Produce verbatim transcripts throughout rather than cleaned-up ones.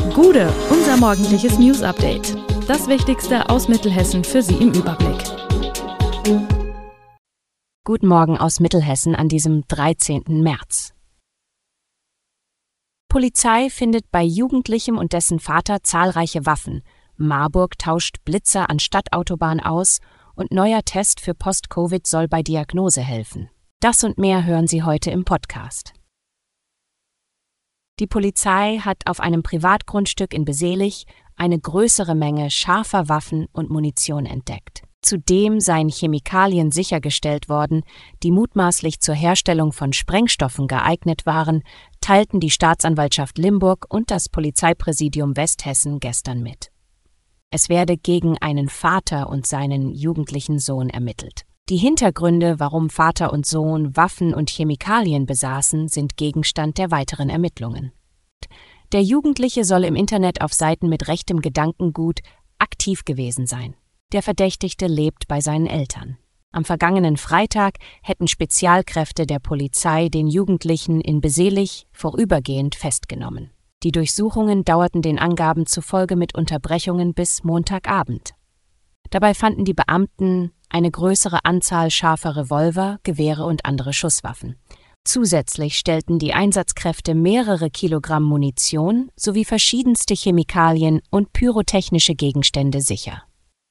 Gude, unser morgendliches News-Update. Das Wichtigste aus Mittelhessen für Sie im Überblick. Guten Morgen aus Mittelhessen an diesem dreizehnten März. Polizei findet bei Jugendlichem und dessen Vater zahlreiche Waffen. Marburg tauscht Blitzer an Stadtautobahn aus und neuer Test für Post-Covid soll bei Diagnose helfen. Das und mehr hören Sie heute im Podcast. Die Polizei hat auf einem Privatgrundstück in Beselich eine größere Menge scharfer Waffen und Munition entdeckt. Zudem seien Chemikalien sichergestellt worden, die mutmaßlich zur Herstellung von Sprengstoffen geeignet waren, teilten die Staatsanwaltschaft Limburg und das Polizeipräsidium Westhessen gestern mit. Es werde gegen einen Vater und seinen jugendlichen Sohn ermittelt. Die Hintergründe, warum Vater und Sohn Waffen und Chemikalien besaßen, sind Gegenstand der weiteren Ermittlungen. Der Jugendliche soll im Internet auf Seiten mit rechtem Gedankengut aktiv gewesen sein. Der Verdächtigte lebt bei seinen Eltern. Am vergangenen Freitag hätten Spezialkräfte der Polizei den Jugendlichen in Beselich vorübergehend festgenommen. Die Durchsuchungen dauerten den Angaben zufolge mit Unterbrechungen bis Montagabend. Dabei fanden die Beamten eine größere Anzahl scharfer Revolver, Gewehre und andere Schusswaffen. Zusätzlich stellten die Einsatzkräfte mehrere Kilogramm Munition sowie verschiedenste Chemikalien und pyrotechnische Gegenstände sicher.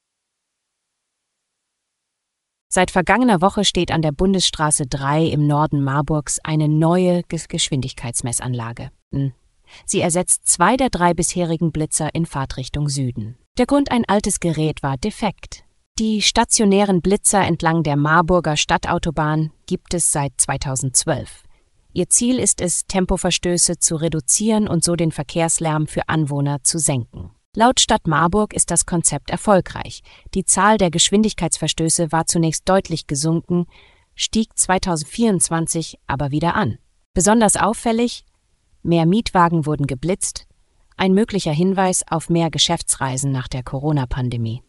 Seit vergangener Woche steht an der Bundesstraße drei im Norden Marburgs eine neue Geschwindigkeitsmessanlage. Sie ersetzt zwei der drei bisherigen Blitzer in Fahrtrichtung Süden. Der Grund: ein altes Gerät war defekt. Die stationären Blitzer entlang der Marburger Stadtautobahn gibt es seit zweitausendzwölf. Ihr Ziel ist es, Tempoverstöße zu reduzieren und so den Verkehrslärm für Anwohner zu senken. Laut Stadt Marburg ist das Konzept erfolgreich. Die Zahl der Geschwindigkeitsverstöße war zunächst deutlich gesunken, stieg zweitausendvierundzwanzig aber wieder an. Besonders auffällig: mehr Mietwagen wurden geblitzt, ein möglicher Hinweis auf mehr Geschäftsreisen nach der Corona-Pandemie.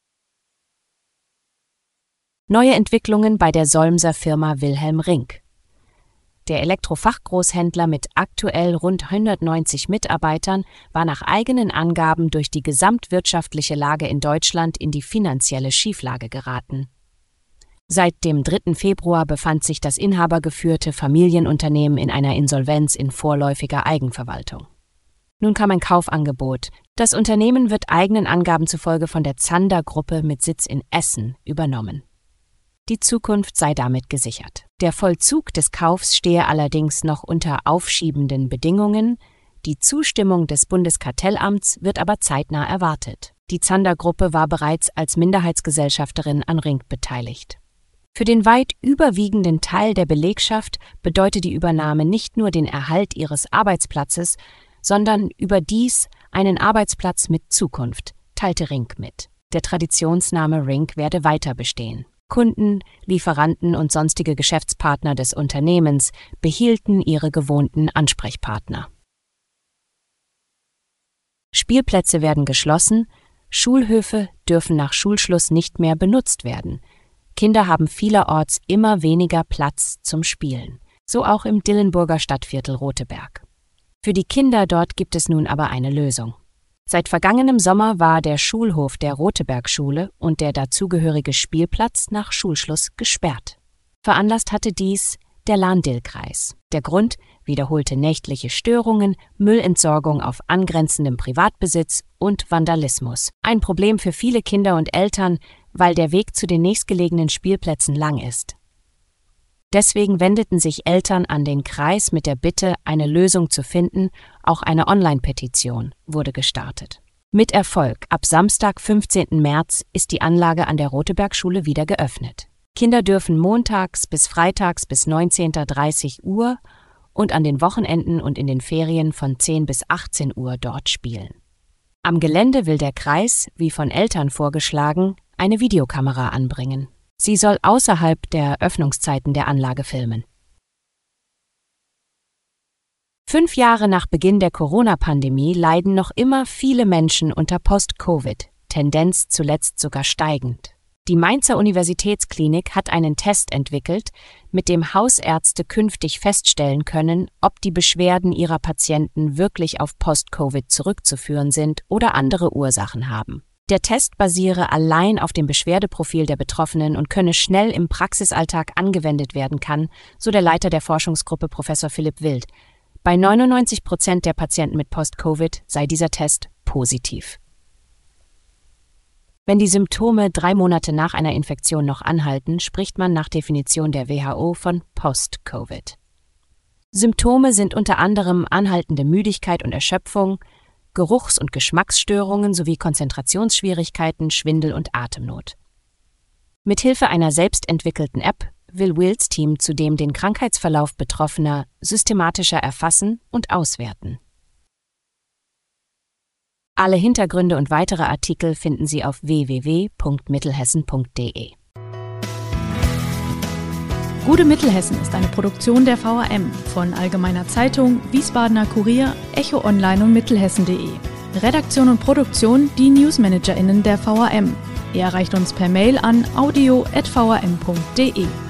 Neue Entwicklungen bei der Solmser Firma Wilhelm Rink. Der Elektrofachgroßhändler mit aktuell rund hundertneunzig Mitarbeitern war nach eigenen Angaben durch die gesamtwirtschaftliche Lage in Deutschland in die finanzielle Schieflage geraten. Seit dem dritten Februar befand sich das inhabergeführte Familienunternehmen in einer Insolvenz in vorläufiger Eigenverwaltung. Nun kam ein Kaufangebot. Das Unternehmen wird eigenen Angaben zufolge von der Zander-Gruppe mit Sitz in Essen übernommen. Die Zukunft sei damit gesichert. Der Vollzug des Kaufs stehe allerdings noch unter aufschiebenden Bedingungen. Die Zustimmung des Bundeskartellamts wird aber zeitnah erwartet. Die Zander-Gruppe war bereits als Minderheitsgesellschafterin an Rink beteiligt. Für den weit überwiegenden Teil der Belegschaft bedeutet die Übernahme nicht nur den Erhalt ihres Arbeitsplatzes, sondern überdies einen Arbeitsplatz mit Zukunft, teilte Rink mit. Der Traditionsname Rink werde weiter bestehen. Kunden, Lieferanten und sonstige Geschäftspartner des Unternehmens behielten ihre gewohnten Ansprechpartner. Spielplätze werden geschlossen, Schulhöfe dürfen nach Schulschluss nicht mehr benutzt werden. Kinder haben vielerorts immer weniger Platz zum Spielen, so auch im Dillenburger Stadtviertel Roteberg. Für die Kinder dort gibt es nun aber eine Lösung. Seit vergangenem Sommer war der Schulhof der Roteberg-Schule und der dazugehörige Spielplatz nach Schulschluss gesperrt. Veranlasst hatte dies der Lahn-Dill-Kreis. Der Grund: wiederholte nächtliche Störungen, Müllentsorgung auf angrenzendem Privatbesitz und Vandalismus. Ein Problem für viele Kinder und Eltern, weil der Weg zu den nächstgelegenen Spielplätzen lang ist. Deswegen wendeten sich Eltern an den Kreis mit der Bitte, eine Lösung zu finden. Auch eine Online-Petition wurde gestartet. Mit Erfolg. Ab Samstag, fünfzehnten März, ist die Anlage an der Roteberg-Schule wieder geöffnet. Kinder dürfen montags bis freitags bis neunzehn Uhr dreißig und an den Wochenenden und in den Ferien von zehn bis achtzehn Uhr dort spielen. Am Gelände will der Kreis, wie von Eltern vorgeschlagen, eine Videokamera anbringen. Sie soll außerhalb der Öffnungszeiten der Anlage filmen. Fünf Jahre nach Beginn der Corona-Pandemie leiden noch immer viele Menschen unter Post-Covid, Tendenz zuletzt sogar steigend. Die Mainzer Universitätsklinik hat einen Test entwickelt, mit dem Hausärzte künftig feststellen können, ob die Beschwerden ihrer Patienten wirklich auf Post-Covid zurückzuführen sind oder andere Ursachen haben. Der Test basiere allein auf dem Beschwerdeprofil der Betroffenen und könne schnell im Praxisalltag angewendet werden kann, so der Leiter der Forschungsgruppe Professor Philipp Wild. Bei neunundneunzig Prozent der Patienten mit Post-Covid sei dieser Test positiv. Wenn die Symptome drei Monate nach einer Infektion noch anhalten, spricht man nach Definition der W H O von Post-Covid. Symptome sind unter anderem anhaltende Müdigkeit und Erschöpfung, Geruchs- und Geschmacksstörungen sowie Konzentrationsschwierigkeiten, Schwindel und Atemnot. Mithilfe einer selbstentwickelten App will Wilds Team zudem den Krankheitsverlauf Betroffener systematischer erfassen und auswerten. Alle Hintergründe und weitere Artikel finden Sie auf w w w punkt mittelhessen punkt d e. Gute Mittelhessen ist eine Produktion der V A M von Allgemeiner Zeitung, Wiesbadener Kurier, Echo Online und Mittelhessen punkt de. Redaktion und Produktion die NewsmanagerInnen der V A M. Ihr erreicht uns per Mail an audio at v a m punkt d e.